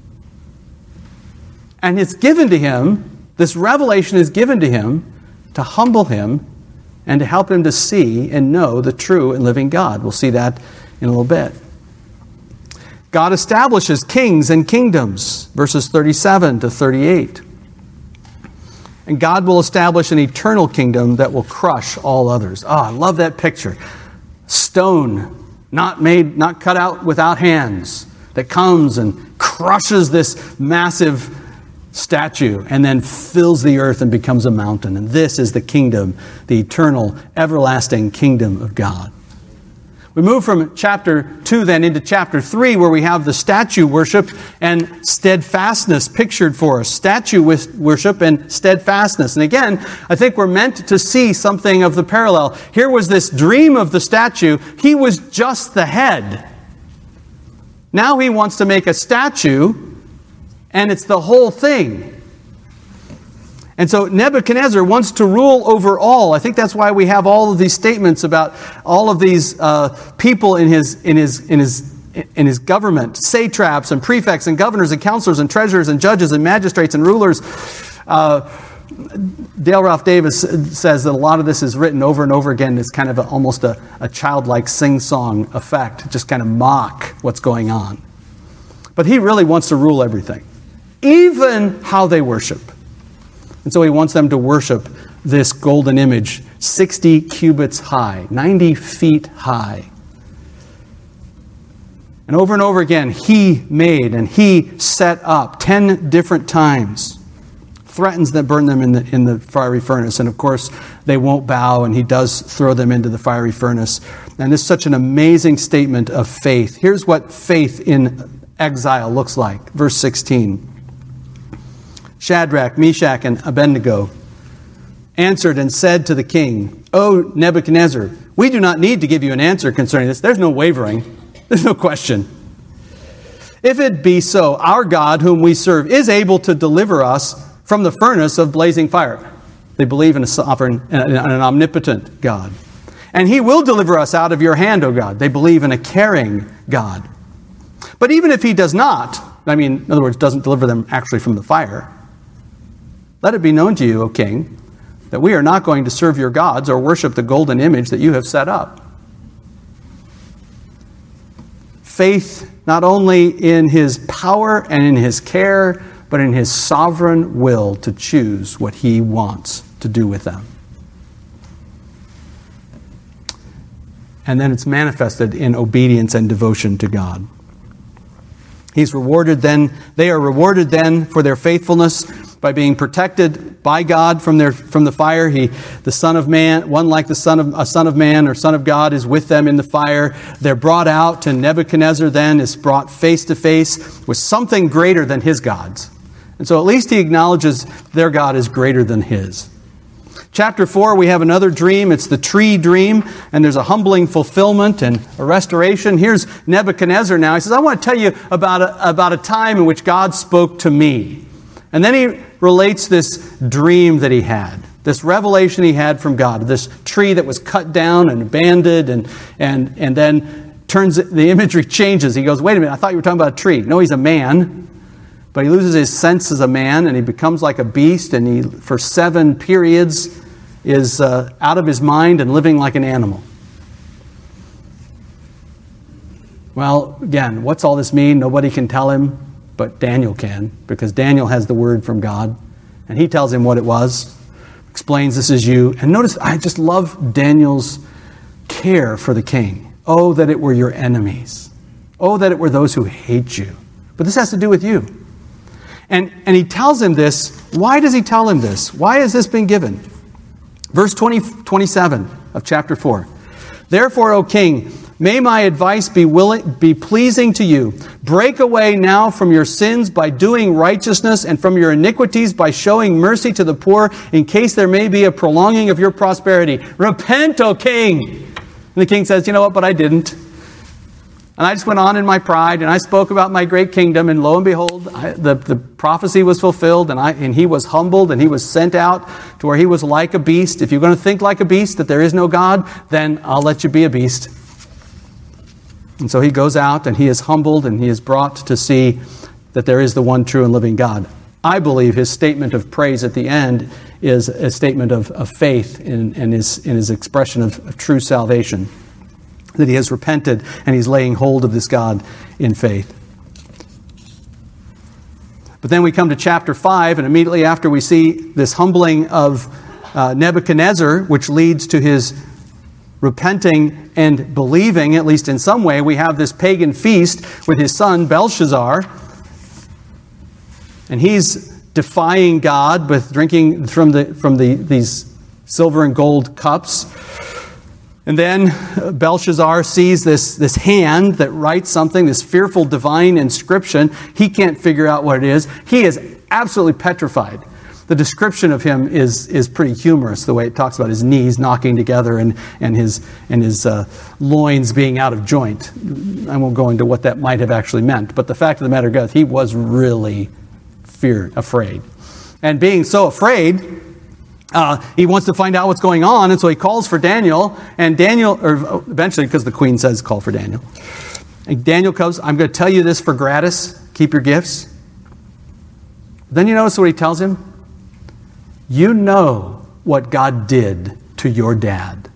And it's given to him, this revelation is given to him to humble him and to help him to see and know the true and living God. We'll see that in a little bit. God establishes kings and kingdoms, verses thirty-seven to thirty-eight. And God will establish an eternal kingdom that will crush all others. Oh, I love that picture. Stone, not made, not cut out without hands, that comes and crushes this massive statue and then fills the earth and becomes a mountain. And this is the kingdom, the eternal, everlasting kingdom of God. We move from chapter two then into chapter three, where we have the statue worship and steadfastness pictured for us. Statue worship and steadfastness. And again, I think we're meant to see something of the parallel. Here was this dream of the statue. He was just the head. Now he wants to make a statue, and it's the whole thing. And so Nebuchadnezzar wants to rule over all. I think that's why we have all of these statements about all of these uh, people in his in his in his in his government, satraps and prefects and governors and counselors and treasurers and judges and magistrates and rulers. Uh, Dale Ralph Davis says that a lot of this is written over and over again. It's kind of a, almost a, a childlike sing-song effect, just kind of mock what's going on. But he really wants to rule everything, even how they worship. And so he wants them to worship this golden image, sixty cubits high, ninety feet high. And over and over again, he made and he set up ten different times, threatens to burn them in the, in the fiery furnace. And of course, they won't bow, and he does throw them into the fiery furnace. And this is such an amazing statement of faith. Here's what faith in exile looks like. Verse sixteen. Shadrach, Meshach, and Abednego answered and said to the king, O Nebuchadnezzar, we do not need to give you an answer concerning this. There's no wavering. There's no question. If it be so, our God, whom we serve, is able to deliver us from the furnace of blazing fire. They believe in a sovereign and an omnipotent God. And he will deliver us out of your hand, O God. They believe in a caring God. But even if he does not, I mean, in other words, doesn't deliver them actually from the fire, let it be known to you, O king, that we are not going to serve your gods or worship the golden image that you have set up. Faith not only in his power and in his care, but in his sovereign will to choose what he wants to do with them. And then it's manifested in obedience and devotion to God. He's rewarded then, they are rewarded then for their faithfulness by being protected by God from their from the fire. He, the Son of Man, one like the Son of a Son of Man or Son of God, is with them in the fire. They're brought out, and Nebuchadnezzar then is brought face to face with something greater than his gods. And so at least he acknowledges their God is greater than his. Chapter four, we have another dream. It's the tree dream, and there's a humbling fulfillment and a restoration. Here's Nebuchadnezzar now. He says, I want to tell you about a, about a time in which God spoke to me. And then he relates this dream that he had, this revelation he had from God, this tree that was cut down and abandoned, and and and then turns the imagery changes. He goes, wait a minute, I thought you were talking about a tree. No, he's a man. But he loses his sense as a man, and he becomes like a beast, and he, for seven periods, is uh, out of his mind and living like an animal. Well, again, what's all this mean? Nobody can tell him, but Daniel can, because Daniel has the word from God, and he tells him what it was, explains this is you. And notice, I just love Daniel's care for the king. Oh, that it were your enemies. Oh, that it were those who hate you. But this has to do with you. And, and he tells him this. Why does he tell him this? Why has this been given? Verse twenty, twenty-seven of chapter four. Therefore, O king, may my advice be willing, be pleasing to you. Break away now from your sins by doing righteousness, and from your iniquities by showing mercy to the poor, in case there may be a prolonging of your prosperity. Repent, O king. And the king says, you know what, but I didn't. And I just went on in my pride, and I spoke about my great kingdom, and lo and behold, I, the, the prophecy was fulfilled, and, I, and he was humbled, and he was sent out to where he was like a beast. If you're going to think like a beast, that there is no God, then I'll let you be a beast. And so he goes out and he is humbled and he is brought to see that there is the one true and living God. I believe his statement of praise at the end is a statement of, of faith in, in, his, in his expression of, of true salvation, that he has repented and he's laying hold of this God in faith. But then we come to chapter five, and immediately after we see this humbling of uh, Nebuchadnezzar, which leads to his repenting and believing, at least in some way. We have this pagan feast with his son Belshazzar, and he's defying God with drinking from the from the these silver and gold cups. And then Belshazzar sees this, this hand that writes something, this fearful divine inscription. He can't figure out what it is. He is absolutely petrified. The description of him is, is pretty humorous, the way it talks about his knees knocking together and, and his, and his uh, loins being out of joint. I won't go into what that might have actually meant, but the fact of the matter is, he was really feared, afraid. And being so afraid, Uh, he wants to find out what's going on, and so he calls for Daniel, and Daniel, or eventually, because the queen says, call for Daniel. And Daniel comes, I'm going to tell you this for gratis, keep your gifts. Then you notice what he tells him? You know what God did to your dad.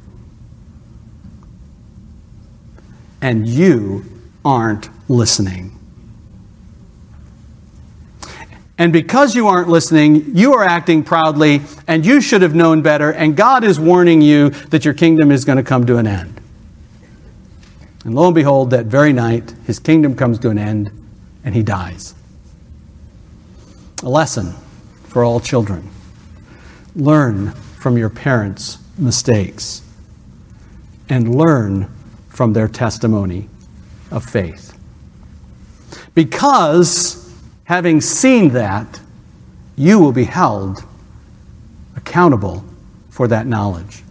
And you aren't listening. And because you aren't listening, you are acting proudly, and you should have known better, and God is warning you that your kingdom is going to come to an end. And lo and behold, that very night, his kingdom comes to an end, and he dies. A lesson for all children. Learn from your parents' mistakes, and learn from their testimony of faith. Because having seen that, you will be held accountable for that knowledge.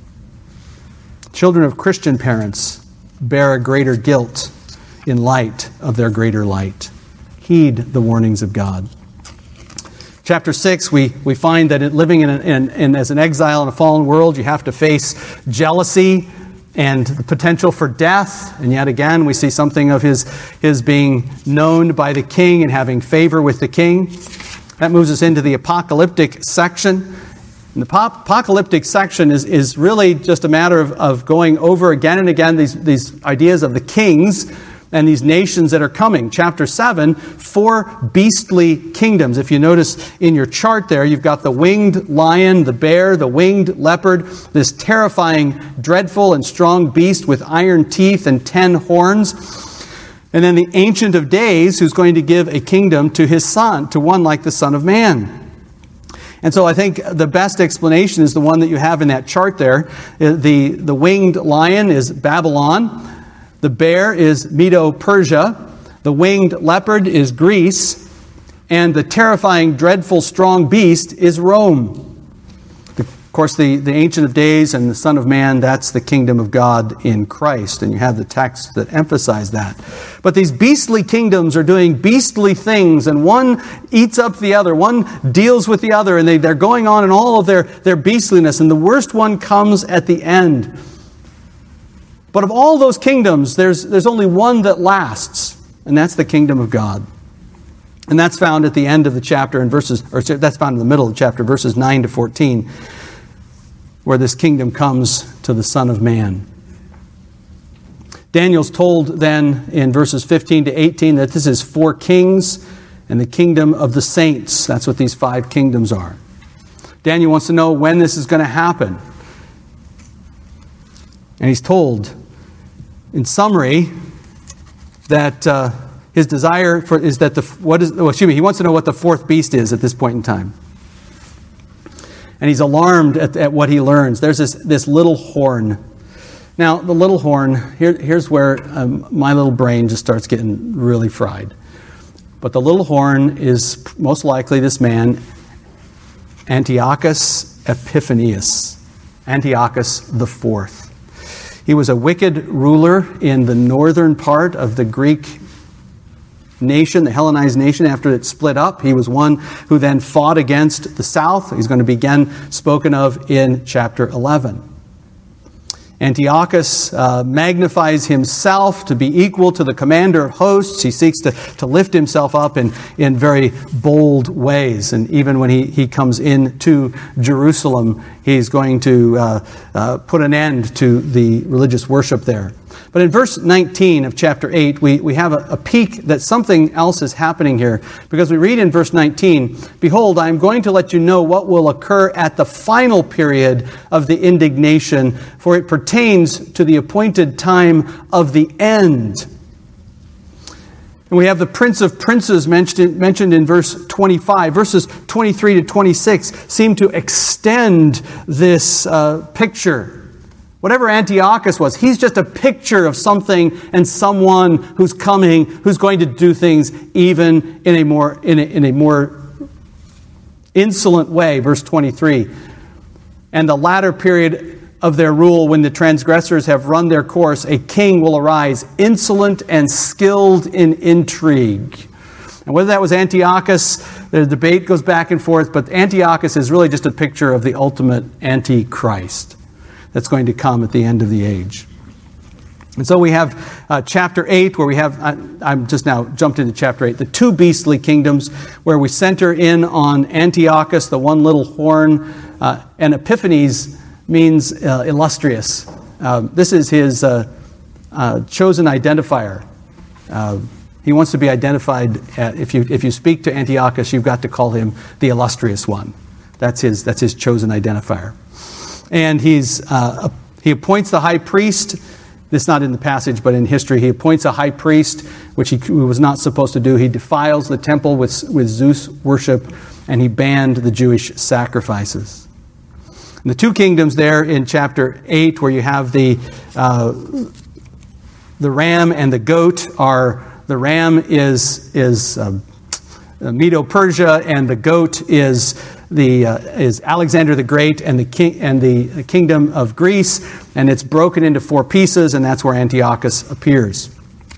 Children of Christian parents bear a greater guilt in light of their greater light. Heed the warnings of God. Chapter six, we, we find that in living in, in, in as an exile in a fallen world, you have to face jealousy and the potential for death. And yet again, we see something of his, his being known by the king and having favor with the king. That moves us into the apocalyptic section. And the pop- apocalyptic section is, is really just a matter of, of going over again and again these, these ideas of the kings and these nations that are coming. Chapter seven, four beastly kingdoms. If you notice in your chart there, you've got the winged lion, the bear, the winged leopard, this terrifying, dreadful, and strong beast with iron teeth and ten horns. And then the Ancient of Days, who's going to give a kingdom to his son, to one like the Son of Man. And so I think the best explanation is the one that you have in that chart there. The, the winged lion is Babylon. The bear is Medo-Persia, the winged leopard is Greece, and the terrifying, dreadful, strong beast is Rome. The, of course, the, the Ancient of Days and the Son of Man, that's the kingdom of God in Christ, and you have the texts that emphasize that. But these beastly kingdoms are doing beastly things, and one eats up the other, one deals with the other, and they, they're going on in all of their, their beastliness, and the worst one comes at the end. But of all those kingdoms, there's, there's only one that lasts, and that's the kingdom of God. And that's found at the end of the chapter in verses, or that's found in the middle of the chapter, verses nine to fourteen, where this kingdom comes to the Son of Man. Daniel's told then in verses fifteen to eighteen that this is four kings and the kingdom of the saints. That's what these five kingdoms are. Daniel wants to know when this is going to happen. And he's told, in summary, that uh, his desire for is that the what is well, excuse me, he wants to know what the fourth beast is at this point in time. And he's alarmed at, at what he learns. There's this, this little horn. Now, the little horn, here, here's where um, my little brain just starts getting really fried. But the little horn is most likely this man, Antiochus Epiphanes, Antiochus the Fourth. He was a wicked ruler in the northern part of the Greek nation, the Hellenized nation, after it split up. He was one who then fought against the south. He's going to begin spoken of in chapter eleven. Antiochus uh, magnifies himself to be equal to the commander of hosts. He seeks to, to lift himself up in, in very bold ways. And even when he, he comes into Jerusalem, he's going to uh, uh, put an end to the religious worship there. But in verse nineteen of chapter eight, we, we have a, a peek that something else is happening here. Because we read in verse nineteen, "Behold, I am going to let you know what will occur at the final period of the indignation, for it pertains to the appointed time of the end." And we have the Prince of Princes mentioned, mentioned in verse twenty-five. Verses twenty-three to twenty-six seem to extend this uh, picture. Whatever Antiochus was, he's just a picture of something and someone who's coming, who's going to do things even in a more in a, in a more insolent way. Verse twenty-three. "And the latter period of their rule, when the transgressors have run their course, a king will arise, insolent and skilled in intrigue." And whether that was Antiochus, the debate goes back and forth, but Antiochus is really just a picture of the ultimate Antichrist that's going to come at the end of the age. And so we have uh, chapter eight, where we have, I, I'm just now jumped into chapter eight, the two beastly kingdoms, where we center in on Antiochus, the one little horn, uh, and Epiphanes means uh, illustrious. Uh, this is his uh, uh, chosen identifier. Uh, he wants to be identified, at, if you if you speak to Antiochus, you've got to call him the illustrious one. That's his, that's his chosen identifier. And he's uh, he appoints the high priest. This is not in the passage, but in history. He appoints a high priest, which he was not supposed to do. He defiles the temple with, with Zeus worship, and he banned the Jewish sacrifices. And the two kingdoms there in chapter eight, where you have the uh, the ram and the goat, are the ram is is um, Medo-Persia, and the goat is the uh, is Alexander the Great and the king and the, the kingdom of Greece, and it's broken into four pieces, and that's where Antiochus appears.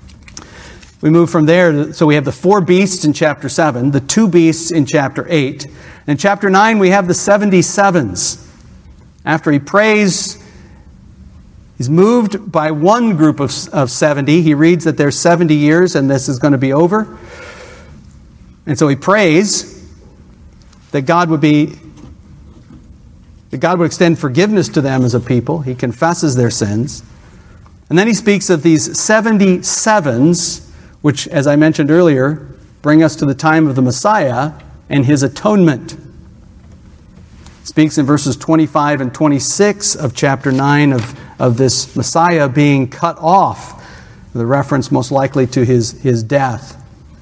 We move from there, so we have the four beasts in chapter seven, the two beasts in chapter eight. In chapter nine, we have the seventy-sevens. After he prays, he's moved by one group of, of seventy. He reads that there's seventy years and this is going to be over. And so he prays that God would be, that God would extend forgiveness to them as a people. He confesses their sins. And then he speaks of these seventy-sevens, which, as I mentioned earlier, bring us to the time of the Messiah and his atonement. He speaks in verses twenty-five and twenty-six of chapter nine of, of this Messiah being cut off, the reference most likely to his, his death.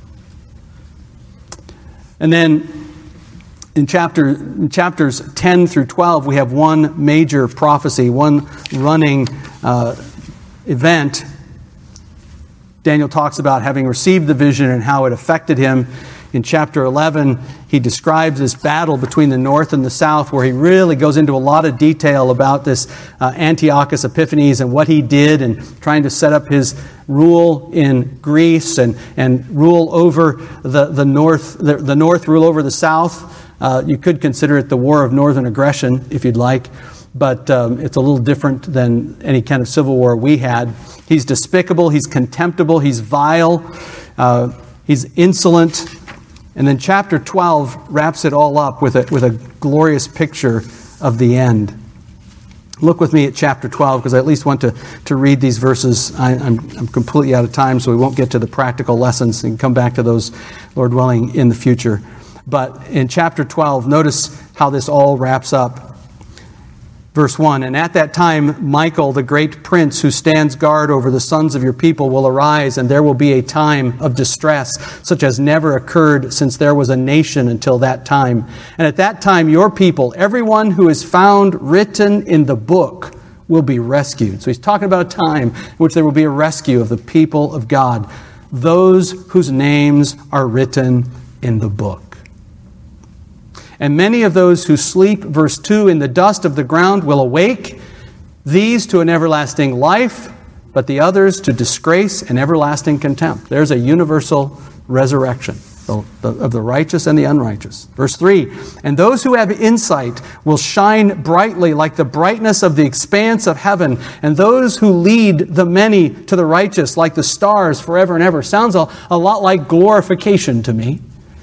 And then in chapter in chapters ten through twelve, we have one major prophecy, one running uh, event. Daniel talks about having received the vision and how it affected him. In chapter eleven, he describes this battle between the north and the south, where he really goes into a lot of detail about this uh, Antiochus Epiphanes and what he did, and trying to set up his rule in Greece and, and rule over the, the north, the, the north rule over the south. Uh, you could consider it the war of northern aggression, if you'd like, but um, it's a little different than any kind of civil war we had. He's despicable, he's contemptible, he's vile, uh, he's insolent. And then chapter twelve wraps it all up with a, with a glorious picture of the end. Look with me at chapter twelve, because I at least want to, to read these verses. I, I'm, I'm completely out of time, so we won't get to the practical lessons and come back to those, Lord willing, in the future. But in chapter twelve, notice how this all wraps up. Verse one, "And at that time, Michael, the great prince who stands guard over the sons of your people, will arise, and there will be a time of distress, such as never occurred since there was a nation until that time. And at that time, your people, everyone who is found written in the book, will be rescued." So he's talking about a time in which there will be a rescue of the people of God, those whose names are written in the book. "And many of those who sleep," verse two, "in the dust of the ground will awake, these to an everlasting life, but the others to disgrace and everlasting contempt." There's a universal resurrection. the, the, of the righteous and the unrighteous. Verse three, and those who have insight will shine brightly like the brightness of the expanse of heaven, and those who lead the many to the righteous like the stars forever and ever. Sounds a, a lot like glorification to me.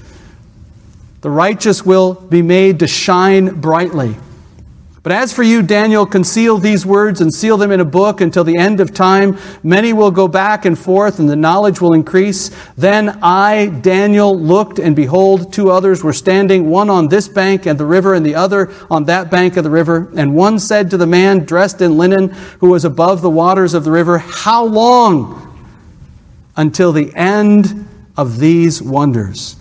The righteous will be made to shine brightly. But as for you, Daniel, conceal these words and seal them in a book until the end of time. Many will go back and forth, and the knowledge will increase. Then I, Daniel, looked, and behold, two others were standing, one on this bank of the river, and the other on that bank of the river. And one said to the man dressed in linen, who was above the waters of the river, how long until the end of these wonders?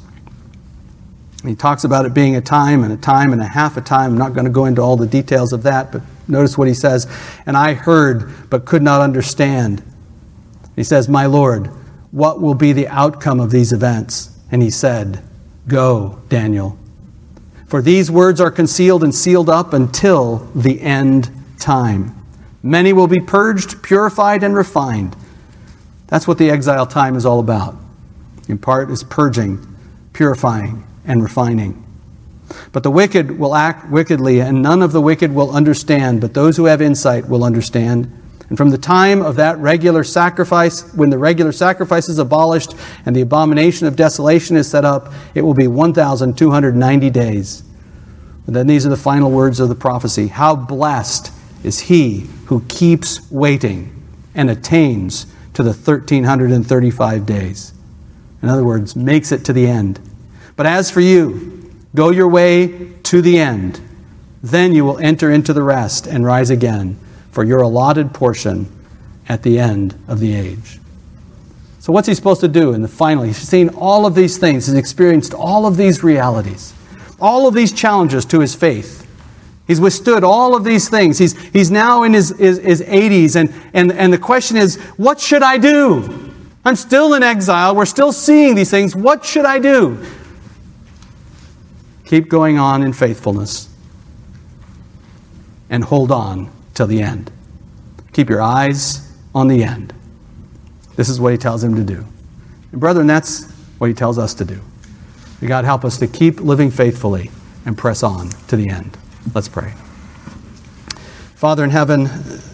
He talks about it being a time and a time and a half a time. I'm not going to go into all the details of that, but notice what he says. And I heard, but could not understand. He says, my Lord, what will be the outcome of these events? And he said, go, Daniel. For these words are concealed and sealed up until the end time. Many will be purged, purified, and refined. That's what the exile time is all about. In part is purging, purifying, and refining. But the wicked will act wickedly, and none of the wicked will understand, but those who have insight will understand. And from the time of that regular sacrifice, when the regular sacrifice is abolished and the abomination of desolation is set up, it will be one thousand two hundred ninety days. And then these are the final words of the prophecy. How blessed is he who keeps waiting and attains to the one thousand three hundred thirty-five days. In other words, makes it to the end. But as for you, go your way to the end. Then you will enter into the rest and rise again for your allotted portion at the end of the age. So what's he supposed to do? And finally, he's seen all of these things. He's experienced all of these realities, all of these challenges to his faith. He's withstood all of these things. He's, he's now in his, his, his eighties. And, and, and the question is, what should I do? I'm still in exile. We're still seeing these things. What should I do? Keep going on in faithfulness and hold on till the end. Keep your eyes on the end. This is what he tells him to do. And brethren, that's what he tells us to do. May God help us to keep living faithfully and press on to the end. Let's pray. Father in heaven,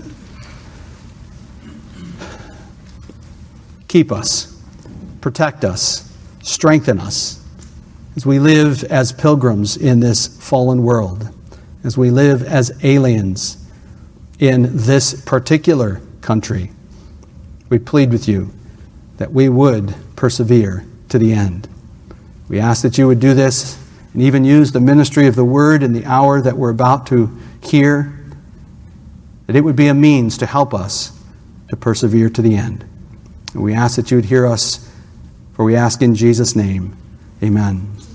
keep us, protect us, strengthen us, as we live as pilgrims in this fallen world, as we live as aliens in this particular country. We plead with you that we would persevere to the end. We ask that you would do this and even use the ministry of the word in the hour that we're about to hear, that it would be a means to help us to persevere to the end. And we ask that you would hear us, for we ask in Jesus' name. Amen.